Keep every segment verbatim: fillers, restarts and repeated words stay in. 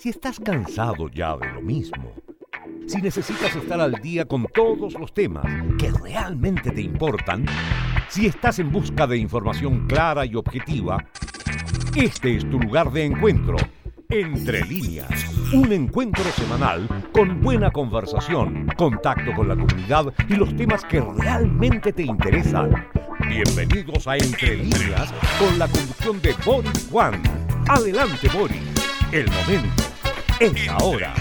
Si estás cansado ya de lo mismo, si necesitas estar al día con todos los temas que realmente te importan, si estás en busca de información clara y objetiva, este es tu lugar de encuentro. Entre Líneas, un encuentro semanal con buena conversación, contacto con la comunidad y los temas que realmente te interesan. Bienvenidos a Entre Líneas con la conducción de Boris Juan. Adelante, Boris. El momento es ahora.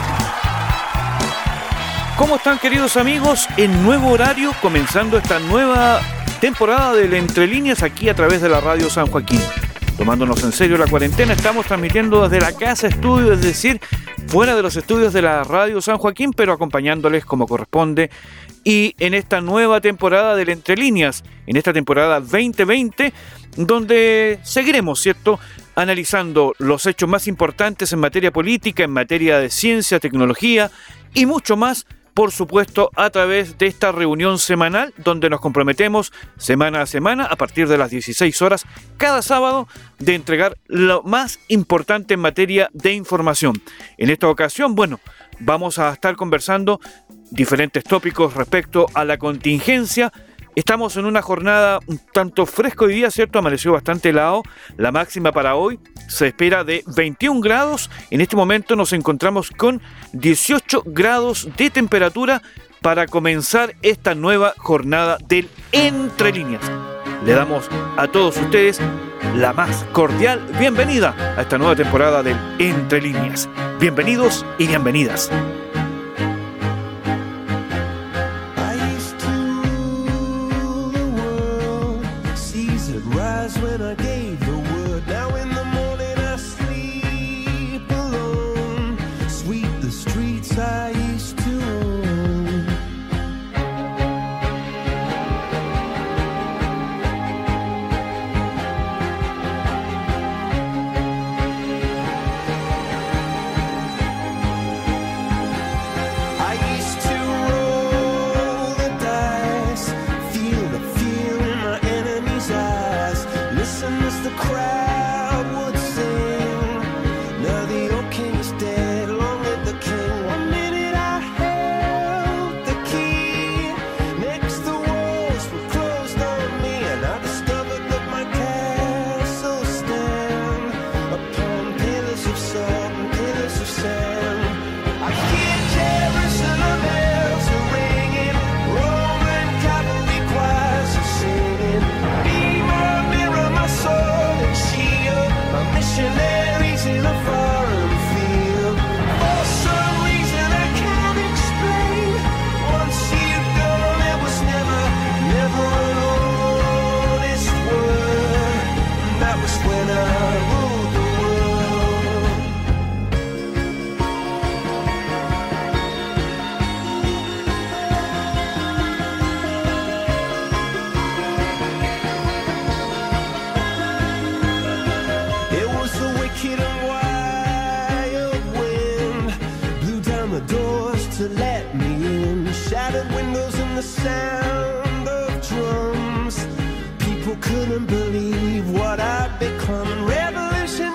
¿Cómo están, queridos amigos? En nuevo horario, comenzando esta nueva temporada del Entre Líneas aquí a través de la Radio San Joaquín. Tomándonos en serio la cuarentena, estamos transmitiendo desde la casa estudio, es decir, fuera de los estudios de la Radio San Joaquín, pero acompañándoles como corresponde. Y en esta nueva temporada del Entre Líneas, en esta temporada veinte veinte, donde seguiremos, ¿cierto?, analizando los hechos más importantes en materia política, en materia de ciencia, tecnología y mucho más, por supuesto, a través de esta reunión semanal donde nos comprometemos semana a semana a partir de las dieciséis horas cada sábado de entregar lo más importante en materia de información. En esta ocasión, bueno, vamos a estar conversando diferentes tópicos respecto a la contingencia. Estamos en una jornada un tanto fresca hoy día, ¿cierto? Amaneció bastante helado. La máxima para hoy se espera de veintiún grados. En este momento nos encontramos con dieciocho grados de temperatura para comenzar esta nueva jornada del Entre Líneas. Le damos a todos ustedes la más cordial bienvenida a esta nueva temporada del Entre Líneas. Bienvenidos y bienvenidas. When I gave the word, now in the morning I sleep alone. Sweep the streets I used to own. I used to roll the dice, feel the fear in my enemy's eyes. Listen as the crowd would sing. Now the old king is dead, long live the king. One minute I held the key, next the walls were closed on me, and I discovered that my castle stand upon pillars of salt and pillars of sand. I hear Jerusalem bells are ringing, Roman cavalry choirs are singing. Be my mirror, my sword and shield, my missionaries in a foreign field. For some reason I can't explain, once you've gone it was never, never an honest word. That was when I ruled the world. It was the wicked and wild wind, blew down the doors to let me in, shattered windows and the sound of drums. People couldn't believe what I'd become. Revolutionaries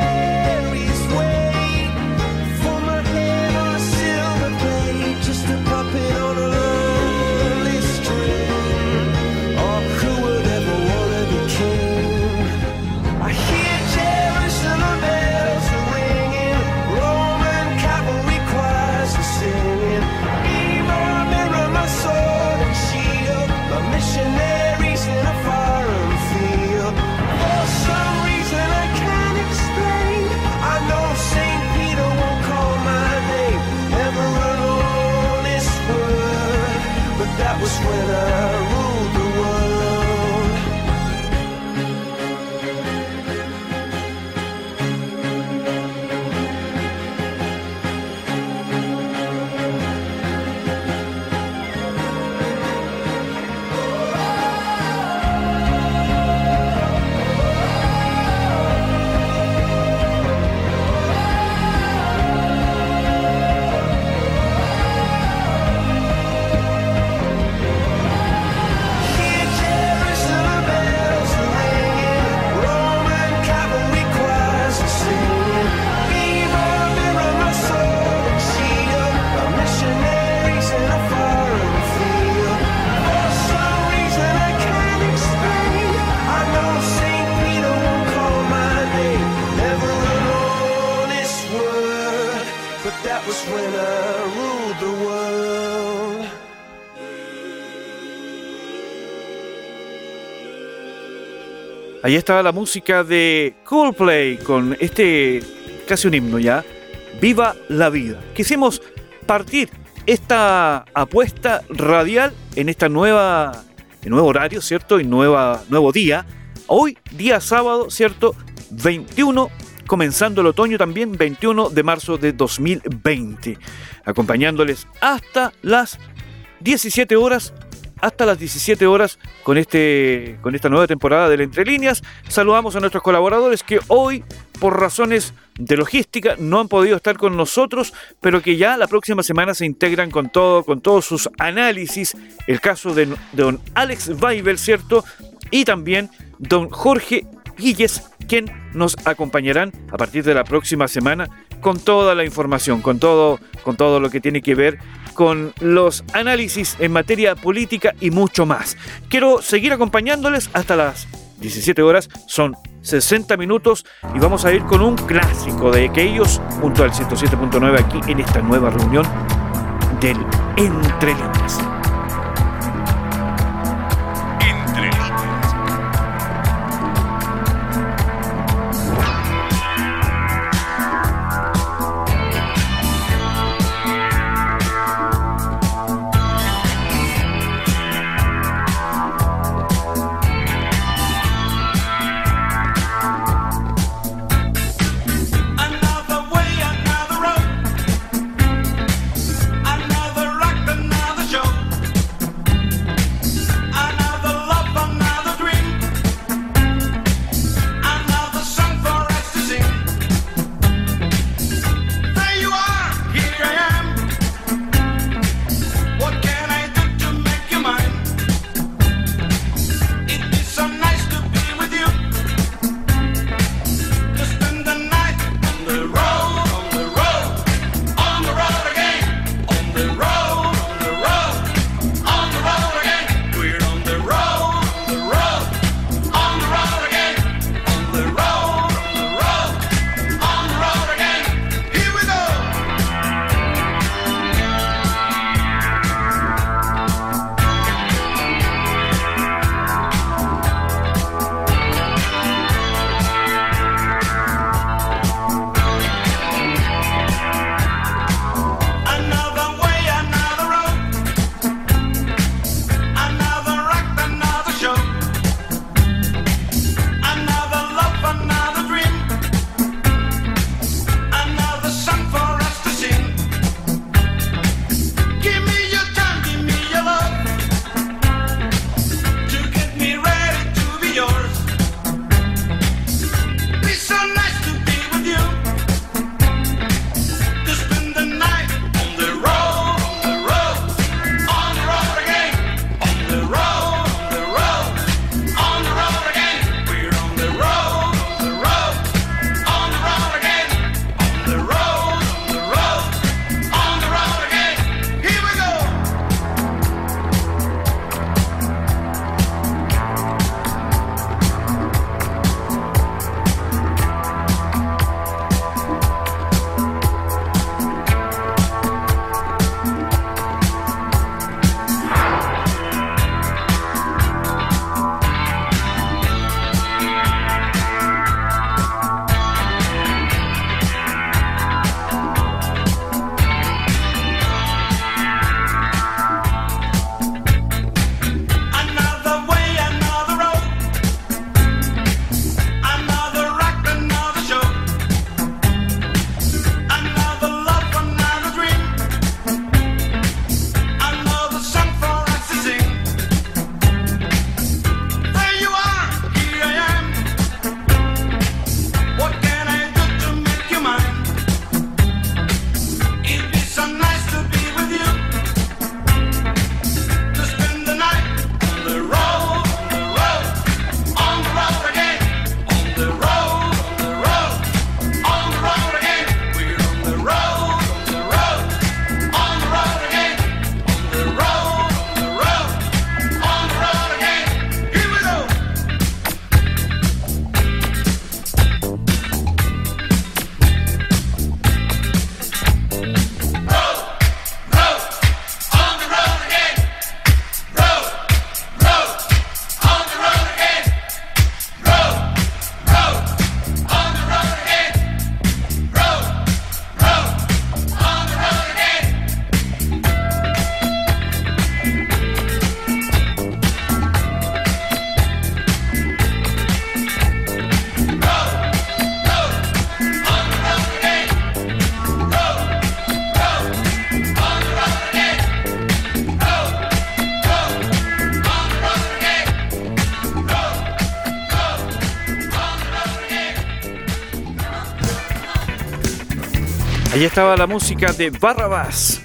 wait for my head on a silver blade, just a puppet on a lonely string. Oh, who would ever want to be king? I hear Jerusalem bells are ringing, Roman cavalry choirs are singing. Be my mirror, my sword and shield, my missionaries in a foreign field. For some reason I was when I ruled the world. Ahí estaba la música de Coldplay con este, casi un himno ya, Viva la Vida. Quisimos partir esta apuesta radial en esta nueva, en nuevo horario, ¿cierto? Y nueva, nuevo día. Hoy, día sábado, ¿cierto? veintiuno, comenzando el otoño también, veintiuno de marzo de dos mil veinte. Acompañándoles hasta las diecisiete horas. Hasta las diecisiete horas con, este, con esta nueva temporada de Entre Líneas. Saludamos a nuestros colaboradores que hoy, por razones de logística, no han podido estar con nosotros, pero que ya la próxima semana se integran con todo, con todos sus análisis. El caso de, de don Alex Weibel, ¿cierto? Y también don Jorge Guilles, quien nos acompañarán a partir de la próxima semana con toda la información, con todo, con todo lo que tiene que ver con los análisis en materia política y mucho más. Quiero seguir acompañándoles hasta las diecisiete horas, son sesenta minutos y vamos a ir con un clásico de aquellos junto al ciento siete punto nueve aquí en esta nueva reunión del Entre Líneas. Entre Líneas. Another way, another road. Another rock, another show. Allí estaba la música de Barrabás.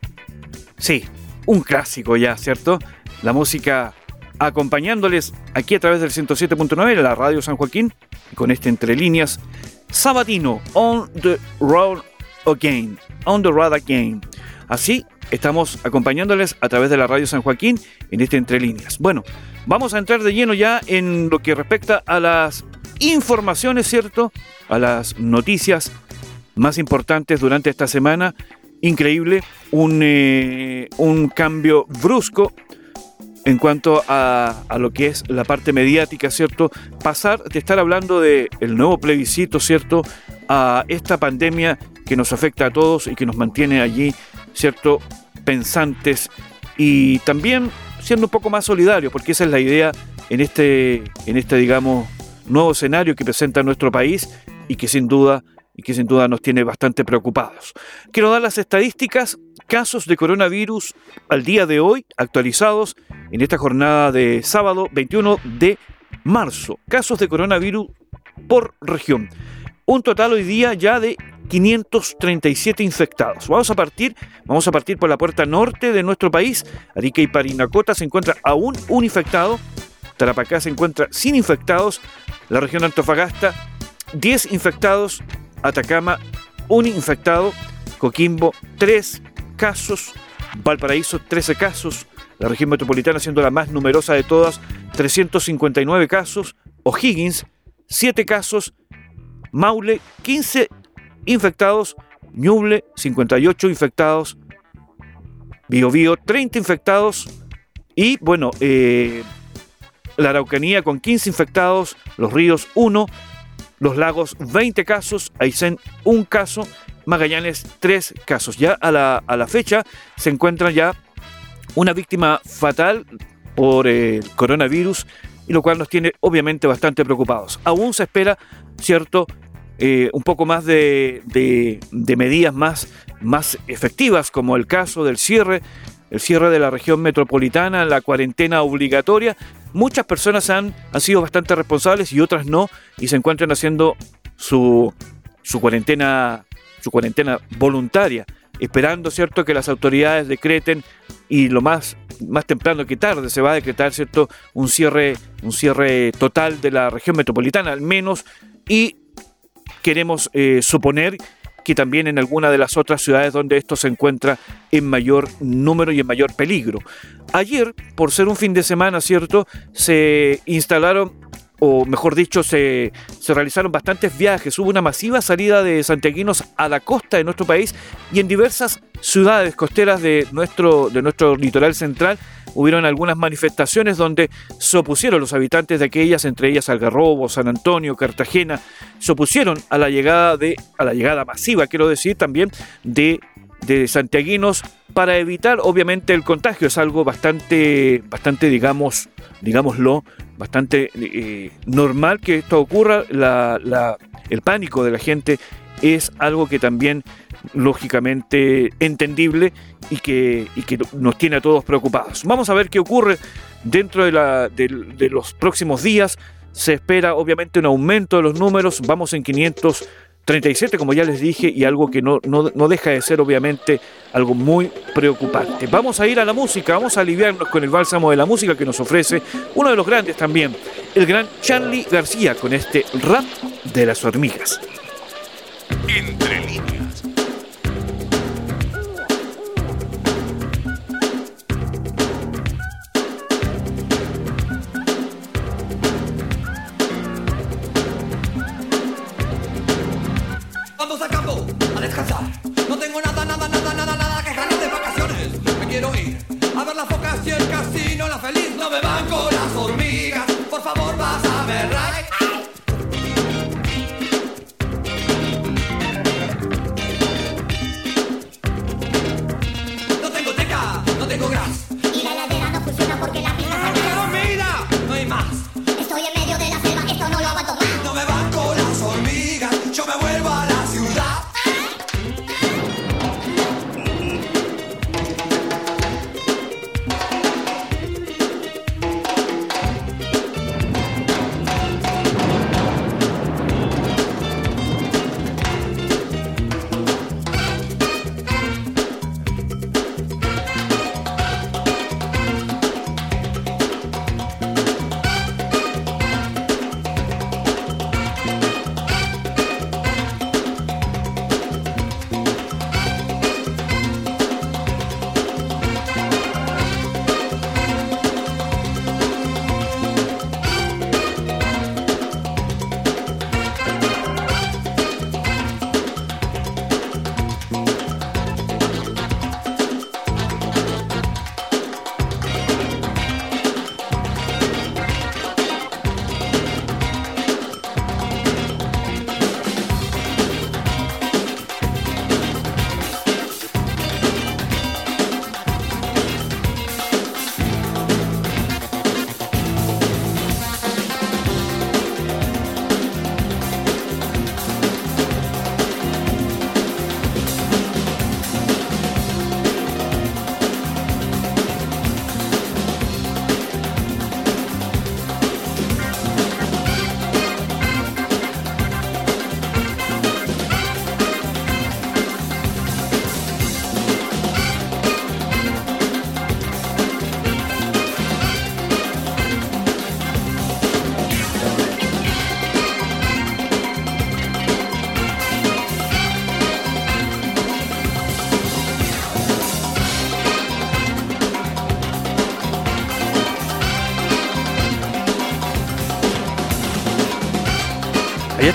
Sí, un clásico ya, ¿cierto? La música acompañándoles aquí a través del ciento siete punto nueve, la radio San Joaquín, con este Entre Líneas sabatino, On the Road Again, On the Road Again. Así estamos acompañándoles a través de la radio San Joaquín en este Entre Líneas. Bueno, vamos a entrar de lleno ya en lo que respecta a las informaciones, ¿cierto? A las noticias más importantes durante esta semana. Increíble, un, eh, un cambio brusco en cuanto a, a lo que es la parte mediática, ¿cierto? Pasar de estar hablando del nuevo plebiscito, ¿cierto?, a esta pandemia que nos afecta a todos y que nos mantiene allí, ¿cierto?, pensantes y también siendo un poco más solidarios, porque esa es la idea en este, en este, digamos, nuevo escenario que presenta nuestro país y que sin duda y que sin duda nos tiene bastante preocupados. Quiero dar las estadísticas, casos de coronavirus al día de hoy, actualizados en esta jornada de sábado veintiuno de marzo. Casos de coronavirus por región. Un total hoy día ya de quinientos treinta y siete infectados. Vamos a partir, vamos a partir por la puerta norte de nuestro país. Arica y Parinacota se encuentra aún un infectado. Tarapacá se encuentra sin infectados. La región de Antofagasta, diez infectados. Atacama, un infectado. Coquimbo, tres casos. Valparaíso, trece casos. La región metropolitana siendo la más numerosa de todas, trescientos cincuenta y nueve casos. O'Higgins, siete casos. Maule, quince infectados. Ñuble, cincuenta y ocho infectados. Biobío, treinta infectados. Y bueno, eh, la Araucanía con quince infectados. Los Ríos, uno. Los Lagos, veinte casos, Aysén, un caso, Magallanes, tres casos. Ya a la, a la fecha se encuentra ya una víctima fatal por el coronavirus, y lo cual nos tiene obviamente bastante preocupados. Aún se espera, cierto, eh, un poco más de, de, de medidas más, más efectivas, como el caso del cierre, el cierre de la región metropolitana, la cuarentena obligatoria. Muchas personas han, han sido bastante responsables y otras no, y se encuentran haciendo su, su cuarentena, su cuarentena voluntaria, esperando, ¿cierto?, que las autoridades decreten, y lo más, más temprano que tarde se va a decretar, ¿cierto?, un cierre, un cierre total de la región metropolitana, al menos, y queremos eh, suponer que también en alguna de las otras ciudades donde esto se encuentra en mayor número y en mayor peligro. Ayer, por ser un fin de semana, ¿cierto?, se instalaron, o mejor dicho, se, se realizaron bastantes viajes. Hubo una masiva salida de santiaguinos a la costa de nuestro país, y en diversas ciudades costeras de nuestro, de nuestro litoral central hubieron algunas manifestaciones donde se opusieron los habitantes de aquellas, entre ellas Algarrobo, San Antonio, Cartagena, se opusieron a la llegada de, a la llegada masiva, quiero decir, también de, de santiaguinos, para evitar obviamente el contagio. Es algo bastante, bastante digamos, digámoslo, bastante eh, normal que esto ocurra. La, la, el pánico de la gente es algo que también lógicamente entendible y que, y que nos tiene a todos preocupados. Vamos a ver qué ocurre dentro de, la, de, de los próximos días. Se espera obviamente un aumento de los números. Vamos en quinientos treinta y siete, como ya les dije, y algo que no, no, no deja de ser obviamente algo muy preocupante. Vamos a ir a la música, vamos a aliviarnos con el bálsamo de la música que nos ofrece uno de los grandes también, el gran Charly García, con este rap de las hormigas. Entre líneas. Vamos a campo a descansar. No tengo nada, nada, nada, nada, nada que ganas de vacaciones. Me quiero ir a ver las focas y el casino. La feliz no me van con las hormigas. Por favor, vas a ver right. No tengo teca, no tengo gras. Y la heladera no funciona porque la pizza está ¡Pero mira! No hay más. Estoy en medio de la selva, esto no lo aguanto más. No me van con las hormigas. Yo me vuelvo a la ciudad.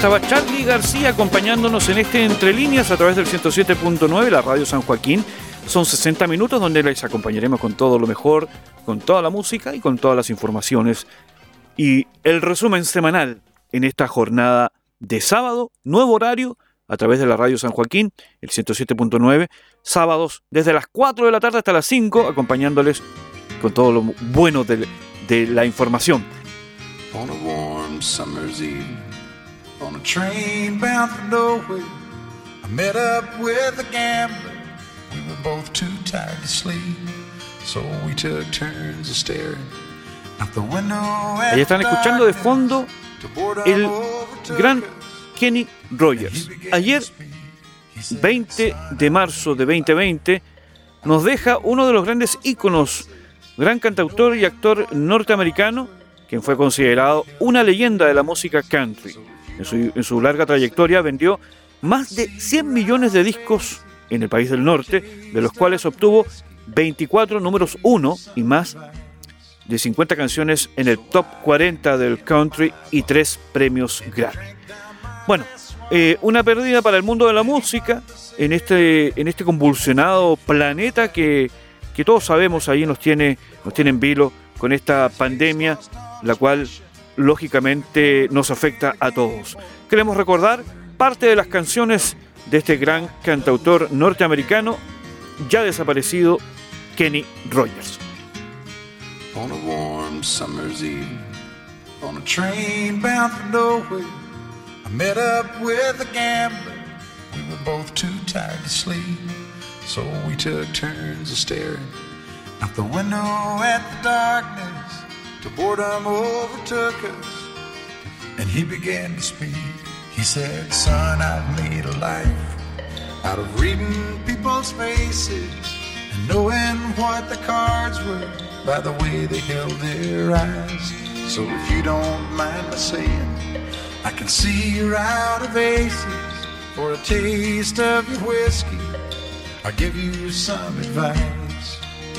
estaba Charly García acompañándonos en este Entre Líneas a través del ciento siete punto nueve, la radio San Joaquín. Son sesenta minutos donde les acompañaremos con todo lo mejor, con toda la música y con todas las informaciones. Y el resumen semanal en esta jornada de sábado, nuevo horario a través de la radio San Joaquín, el ciento siete punto nueve, sábados desde las cuatro de la tarde hasta las cinco, acompañándoles con todo lo bueno de, de la información. On a warm summer's evening, on a train bound for nowhere, I met up with a gambler. We were both too tired to sleep, so we took turns of staring out the window. Ahí están escuchando de fondo el gran Kenny Rogers. Ayer, veinte de marzo de veinte veinte, nos deja uno de los grandes íconos, gran cantautor y actor norteamericano, quien fue considerado una leyenda de la música country. En su, en su larga trayectoria vendió más de cien millones de discos en el país del norte, de los cuales obtuvo veinticuatro números uno y más de cincuenta canciones en el top cuarenta del country y tres premios Grammy. Bueno, eh, una pérdida para el mundo de la música en este, en este convulsionado planeta que, que todos sabemos ahí nos tiene, nos tiene en vilo con esta pandemia, la cual lógicamente nos afecta a todos. Queremos recordar parte de las canciones de este gran cantautor norteamericano ya desaparecido, Kenny Rogers. On a warm summer's evening, on a train bound for nowhere, I met up with a gambler. We were both too tired to sleep, so we took turns of staring out the window at the darkness. The boredom overtook us, and he began to speak. He said, son, I've made a life out of reading people's faces and knowing what the cards were by the way they held their eyes. So if you don't mind my saying, I can see you're out of aces. For a taste of your whiskey, I'll give you some advice.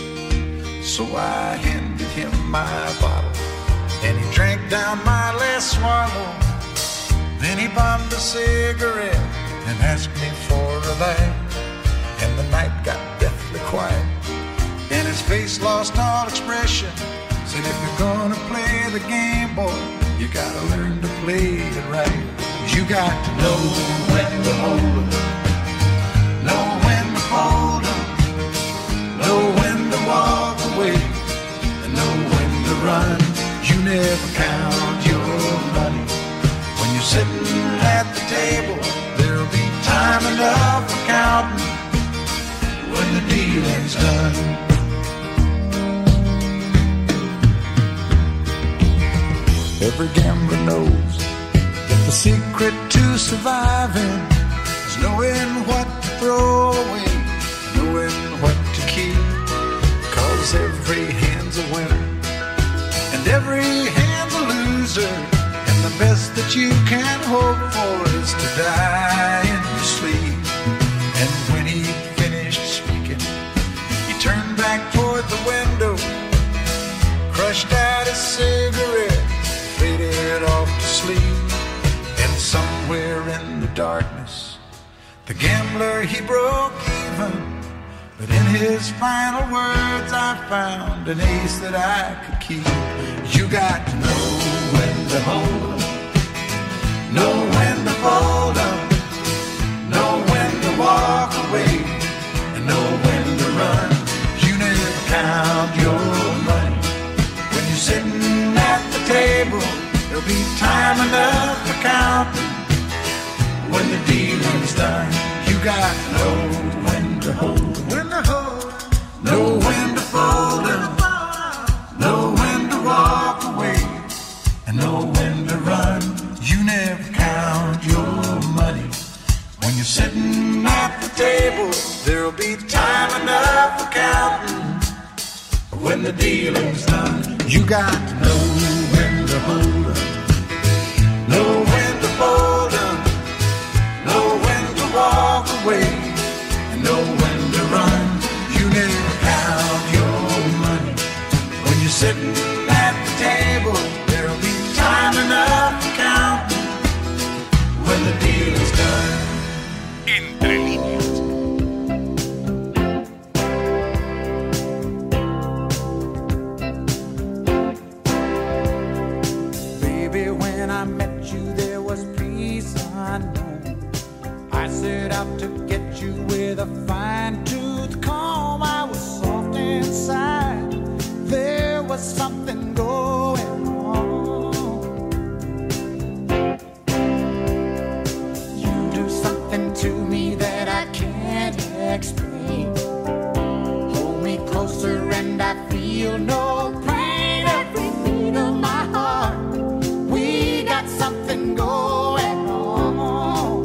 So I handed him my bottle, and he drank down my last swallow. Then he bummed a cigarette and asked me for a light. And the night got deathly quiet, and his face lost all expression. Said, if you're gonna play the game, boy, you gotta learn to play it right. You got to know when to hold 'em, know when to fold 'em, know when to walk away, and know when to run. You never count your money when you're sitting at the table. There'll be time enough for counting when the dealing's done. Every gambler knows that the secret to surviving is knowing what to throw away, knowing what to keep. Cause every hand's a winner and every hand's a loser, and the best that you can hope for is to die in your sleep. And when he finished speaking, he turned back toward the window, crushed out his cigarette, faded off to sleep. And somewhere in the darkness, the gambler, he broke even. But in his final words, I found an ace that I could keep. You got to know when to hold 'em, know when to fold 'em, know when to walk away, and know when to run. You never count your money when you're sitting at the table. There'll be time enough for counting when the dealing's done. You got to know when to hold 'em, when to hold 'em, know when to fold 'em, know when to walk away, and know when to run. You never count your money when you're sitting at the table. There'll be time enough for counting when the dealing's done. You got to know when to hold 'em, know when to fold 'em, know when to walk away, and know when to run. You never count your money when you're sitting at the table. There'll be time enough for counting Entre líneas. Baby, when I met you, there was peace unknown. I set out to get you with a fine-tooth comb. I was soft inside. There was something going on. You do something to me that I can't explain. Hold me closer and I feel no pain. Every beat of my heart, we got something going on.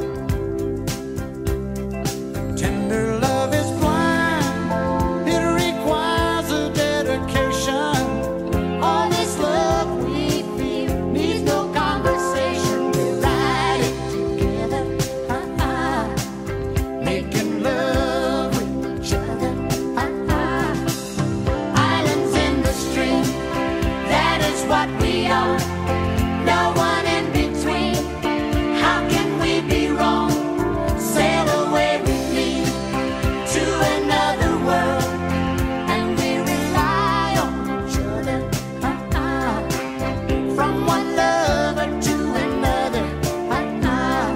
Tender love is blind, it requires a dedication. All this love we feel needs no conversation. We ride it together, uh-uh. Making love with each other, uh-uh. Islands in the stream, that is what we are. No one in between. How can we be wrong? Sail away with me to another world, and we rely on each other, uh-uh. From one lover to another, uh-uh.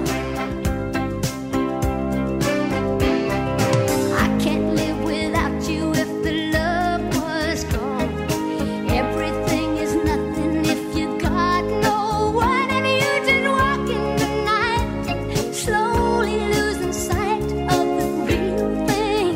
I can't live without you if the love was gone. Everything is nothing if you got no one, and you just walk in the night, slowly losing sight of the real thing.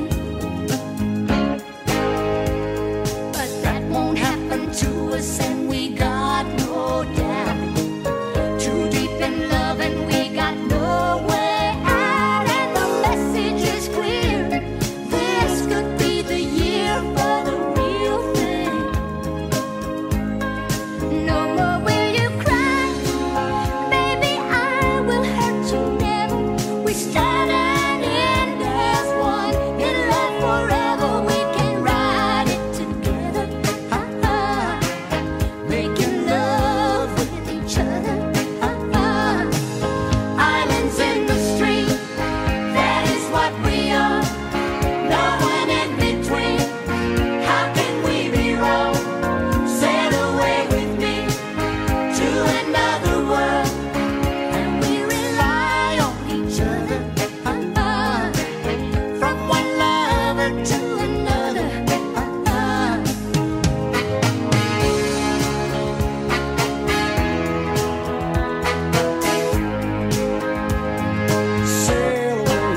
But that won't happen to us, and we got no doubt. Too deep in love, and we got no way out, and the message is clear. This could be the year for the real thing. No more will you cry, baby, I will hurt you never. We start and end as one, in love forever. We can ride it together, uh-uh. Making love with each other, uh-uh. Islands in the stream, that is what we are. No one in between. How can we be wrong? Sail away with me to another world, and we rely on each other, uh-uh. From one lover to another, uh-uh. Sail away.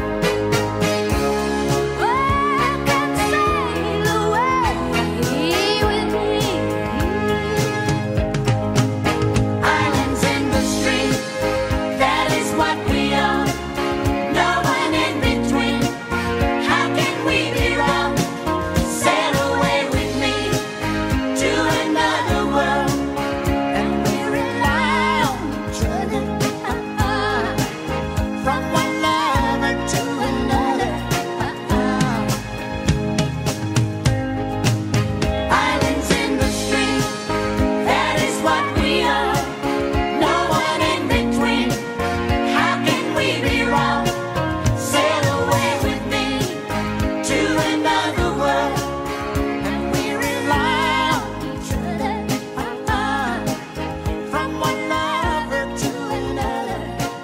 Welcome, sail away with me. Islands in the stream, that is what we are. No one in between. How can we be wrong? Sail away with me to another world, and we rely on each other, uh-uh. From one lover to another, uh-uh. Islands in the stream, that is what we are. No one in between. How can we be wrong? Sail away with me to another world, and we rely on each other, uh-uh. From one lover to another,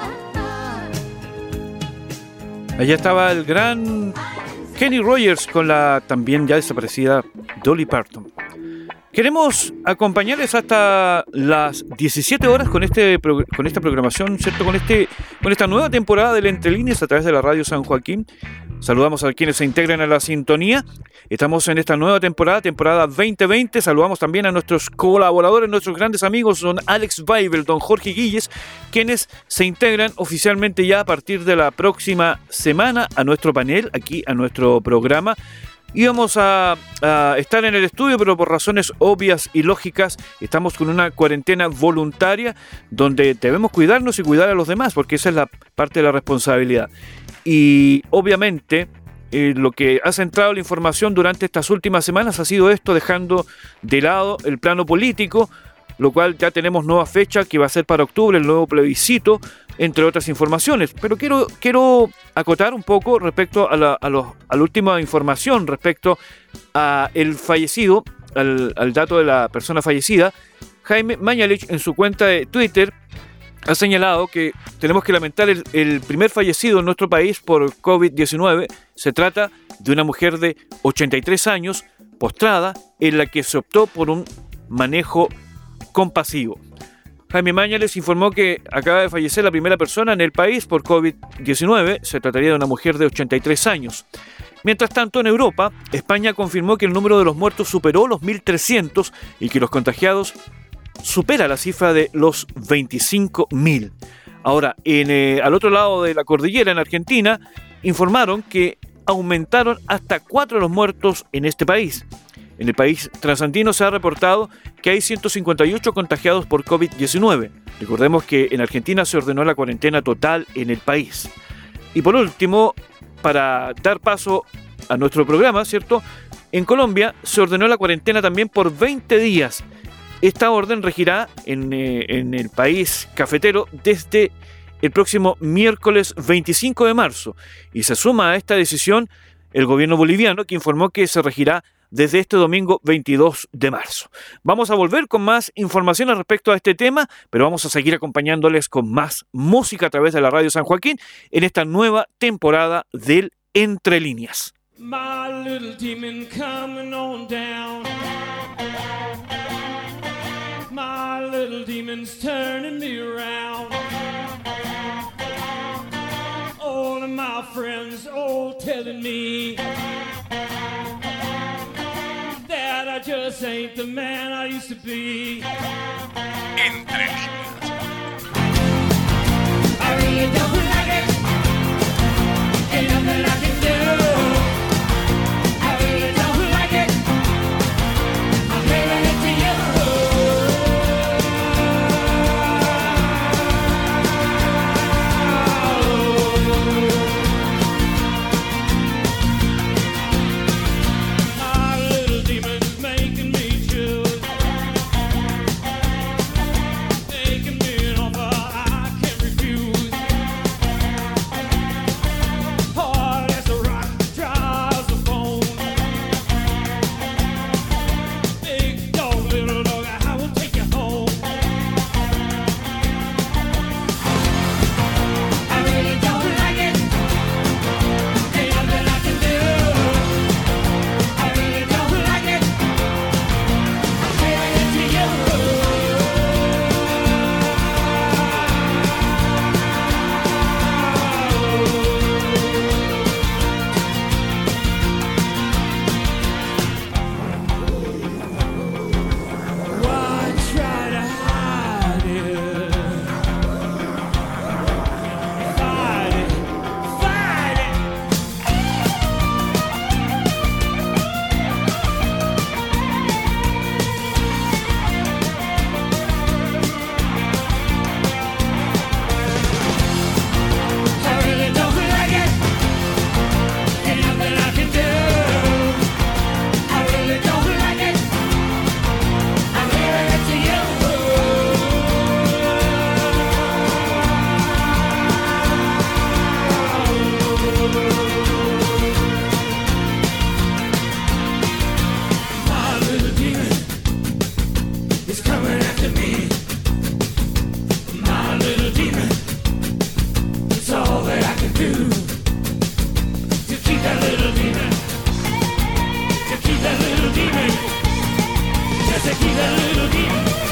uh-uh. Allá estaba el gran Kenny Rogers con la también ya desaparecida Dolly Parton. Queremos acompañarles hasta las diecisiete horas con este pro- con esta programación, ¿cierto? Con este con esta nueva temporada del Entre Líneas a través de la Radio San Joaquín. Saludamos a quienes se integran a la sintonía. Estamos en esta nueva temporada, temporada veinte veinte. Saludamos también a nuestros colaboradores, nuestros grandes amigos, don Alex Weibel, don Jorge Guilles, quienes se integran oficialmente ya a partir de la próxima semana a nuestro panel, aquí a nuestro programa. Íbamos a, a estar en el estudio, pero por razones obvias y lógicas estamos con una cuarentena voluntaria donde debemos cuidarnos y cuidar a los demás, porque esa es la parte de la responsabilidad. Y obviamente eh, lo que ha centrado la información durante estas últimas semanas ha sido esto, dejando de lado el plano político, lo cual ya tenemos nueva fecha que va a ser para octubre, el nuevo plebiscito entre otras informaciones. Pero quiero, quiero acotar un poco respecto a la, a los, a la última información respecto a el fallecido, al, al dato de la persona fallecida. Jaime Mañalich en su cuenta de Twitter ha señalado que tenemos que lamentar el, el primer fallecido en nuestro país por covid diecinueve. Se trata de una mujer de ochenta y tres años, postrada, en la que se optó por un manejo compasivo. Jaime Mañalich informó que acaba de fallecer la primera persona en el país por covid diecinueve. Se trataría de una mujer de ochenta y tres años. Mientras tanto, en Europa, España confirmó que el número de los muertos superó los mil trescientos y que los contagiados supera la cifra de los veinticinco mil. Ahora, en, eh, al otro lado de la cordillera, en Argentina, informaron que aumentaron hasta cuatro los muertos en este país. En el país trasandino se ha reportado que hay ciento cincuenta y ocho contagiados por covid diecinueve. Recordemos que en Argentina se ordenó la cuarentena total en el país. Y por último, para dar paso a nuestro programa, ¿cierto? En Colombia se ordenó la cuarentena también por veinte días. Esta orden regirá en, eh, en el país cafetero desde el próximo miércoles veinticinco de marzo. Y se suma a esta decisión el gobierno boliviano, que informó que se regirá desde este domingo veintidós de marzo. Vamos a volver con más información respecto a este tema, pero vamos a seguir acompañándoles con más música a través de la Radio San Joaquín en esta nueva temporada del Entre Líneas. My little demon coming on down. My little demon's turning me around. All of my friends all telling me that I just ain't the man I used to be. Entre Líneas. I really don't like it. Ain't nothing I can do. I really don't like it. I'm leaving it to you. My little demon's making me choose, making me an offer I can't refuse. Hard as a rock, dry as a bone. Big dog, little dog, I will take you home. I really don't like it. Ain't nothing I can do. I really don't like it. I'm giving it to you. Why try to hide it? Fight it, fight it. I really don't like it. Ain't nothing I can do. I really don't like it. I'm giving it to you. My little demon is coming after me. My little demon, it's all that I can do to keep that little demon, to keep that little demon, just to keep that little demon.